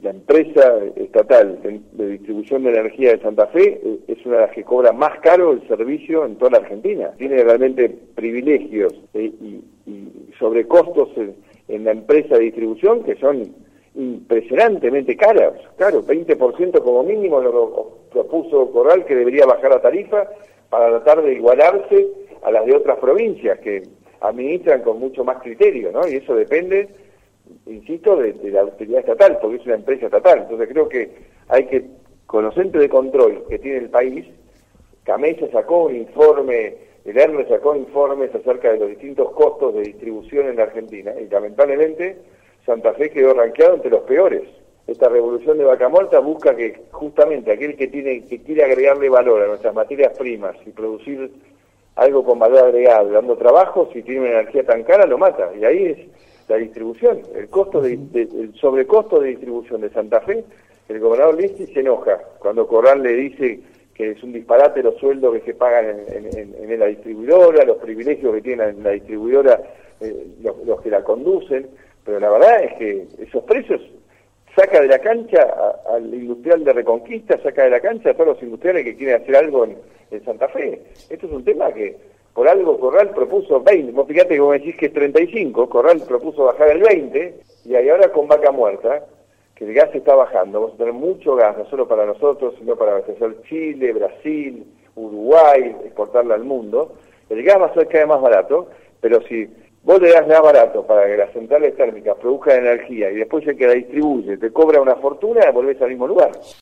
la empresa estatal de distribución de energía de Santa Fe es una de las que cobra más caro el servicio en toda la Argentina. Tiene realmente privilegios y sobrecostos en la empresa de distribución que son impresionantemente caros. Claro, 20% como mínimo lo propuso Corral, que debería bajar la tarifa para tratar de igualarse a las de otras provincias que administran con mucho más criterio, ¿no? Y eso depende, insisto, de la autoridad estatal, porque es una empresa estatal. Entonces creo que hay que, con los entes de control que tiene el país, Camesa sacó un informe, el ERNE sacó informes acerca de los distintos costos de distribución en la Argentina, y lamentablemente Santa Fe quedó rankeado entre los peores. Esta revolución de Vaca Muerta busca que justamente aquel que quiere agregarle valor a nuestras materias primas y producir algo con valor agregado, dando trabajo, si tiene una energía tan cara, lo mata. Y ahí es la distribución, el sobrecosto de distribución de Santa Fe. El gobernador Listi se enoja cuando Corral le dice que es un disparate los sueldos que se pagan en la distribuidora, los privilegios que tiene la distribuidora, los que la conducen, pero la verdad es que esos precios saca de la cancha al industrial de Reconquista, saca de la cancha a todos los industriales que quieren hacer algo en Santa Fe. Esto es un tema que por algo Corral propuso 20, vos fíjate que vos me decís que es 35, Corral propuso bajar el 20, y ahora con Vaca Muerta, que el gas está bajando, vamos a tener mucho gas, no solo para nosotros, sino para abastecer Chile, Brasil, Uruguay, exportarla al mundo. El gas va a ser cada vez más barato, pero si vos le das gas barato para que las centrales térmicas produzcan energía y después el que la distribuye te cobra una fortuna, volvés al mismo lugar.